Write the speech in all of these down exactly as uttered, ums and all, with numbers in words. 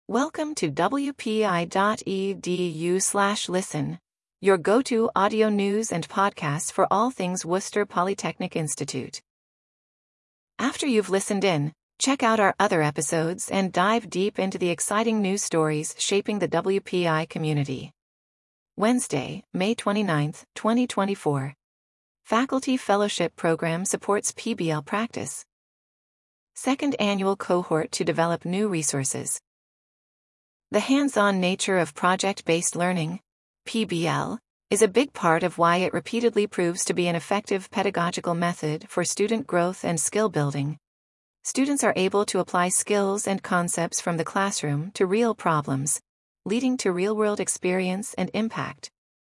Welcome to w p i dot e d u slash listen, your go-to audio news and podcasts for all things Worcester Polytechnic Institute. After you've listened in, check out our other episodes and dive deep into the exciting news stories shaping the W P I community. Wednesday, May twenty-ninth, twenty twenty-four. Faculty Fellowship Program supports P B L practice. Second annual cohort to develop new resources. The hands-on nature of project-based learning, P B L, is a big part of why it repeatedly proves to be an effective pedagogical method for student growth and skill building. Students are able to apply skills and concepts from the classroom to real problems, leading to real-world experience and impact.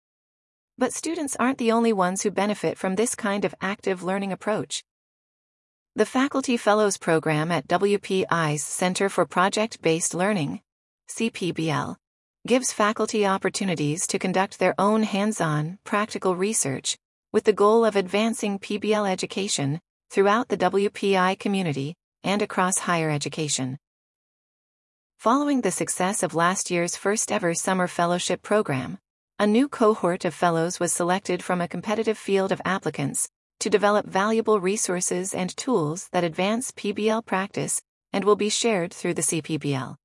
But students aren't the only ones who benefit from this kind of active learning approach. The Faculty Fellows Program at W P I's Center for Project-Based Learning, C P B L, gives faculty opportunities to conduct their own hands-on, practical research, with the goal of advancing P B L education throughout the W P I community and across higher education. Following the success of last year's first-ever summer fellowship program, a new cohort of fellows was selected from a competitive field of applicants to develop valuable resources and tools that advance P B L practice and will be shared through the C P B L.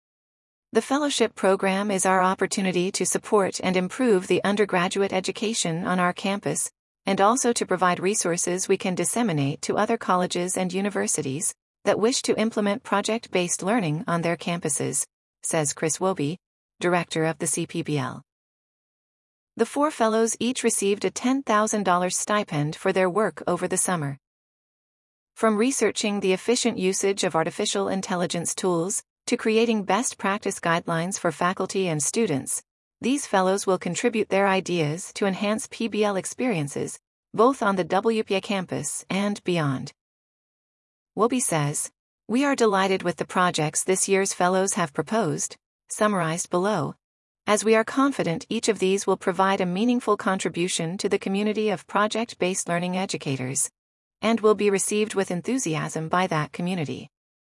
The fellowship program is our opportunity to support and improve the undergraduate education on our campus, and also to provide resources we can disseminate to other colleges and universities that wish to implement project-based learning on their campuses, says Chris Woby, director of the C P B L. The four fellows each received a ten thousand dollars stipend for their work over the summer. From researching the efficient usage of artificial intelligence tools to creating best practice guidelines for faculty and students, these fellows will contribute their ideas to enhance P B L experiences, both on the W P I campus and beyond. Woby says, "We are delighted with the projects this year's fellows have proposed, summarized below, as we are confident each of these will provide a meaningful contribution to the community of project-based learning educators, and will be received with enthusiasm by that community."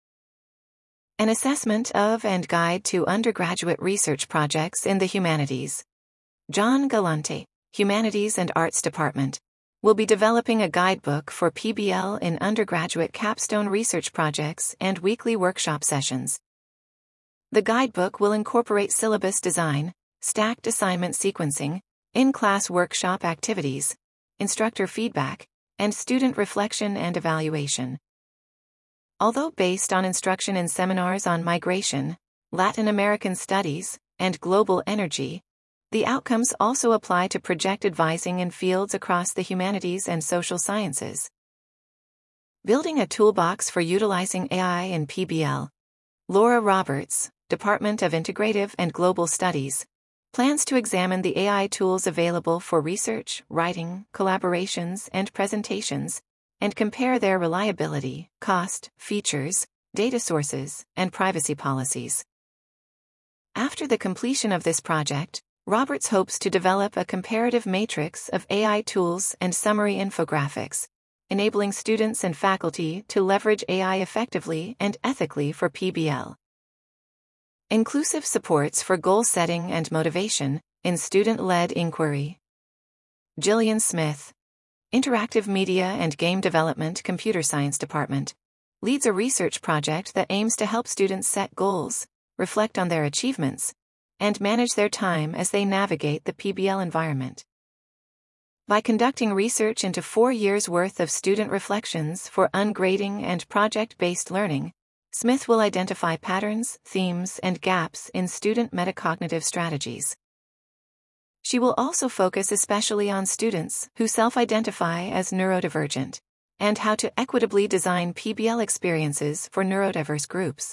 An assessment of and guide to undergraduate research projects in the humanities. John Galante, Humanities and Arts Department, will be developing a guidebook for P B L in undergraduate capstone research projects and weekly workshop sessions. The guidebook will incorporate syllabus design, stacked assignment sequencing, in-class workshop activities, instructor feedback, and student reflection and evaluation. Although based on instruction in seminars on migration, Latin American studies, and global energy, the outcomes also apply to project advising in fields across the humanities and social sciences. Building a toolbox for utilizing A I in P B L. Laura Roberts, Department of Integrative and Global Studies, plans to examine the A I tools available for research, writing, collaborations, and presentations, and compare their reliability, cost, features, data sources, and privacy policies. After the completion of this project, Roberts hopes to develop a comparative matrix of A I tools and summary infographics, enabling students and faculty to leverage A I effectively and ethically for P B L. Inclusive supports for goal setting and motivation in student-led inquiry. Jillian Smith, Interactive Media and Game Development Computer Science Department, leads a research project that aims to help students set goals, reflect on their achievements, and manage their time as they navigate the P B L environment. By conducting research into four years' worth of student reflections for ungrading and project-based learning, Smith will identify patterns, themes, and gaps in student metacognitive strategies. She will also focus especially on students who self-identify as neurodivergent, and how to equitably design P B L experiences for neurodiverse groups.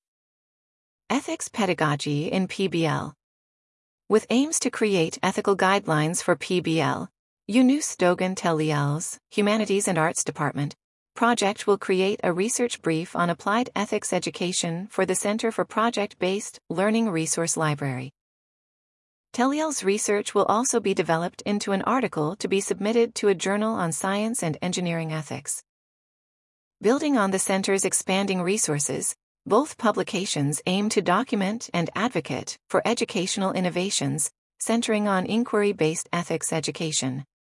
Ethics Pedagogy in P B L. With aims to create ethical guidelines for P B L, Yunus Dogan Teliel's Humanities and Arts Department project will create a research brief on applied ethics education for the Center for Project-Based Learning Resource Library. Teliel's research will also be developed into an article to be submitted to a journal on science and engineering ethics. Building on the center's expanding resources, Both publications aim to document and advocate for educational innovations, centering on inquiry-based ethics education.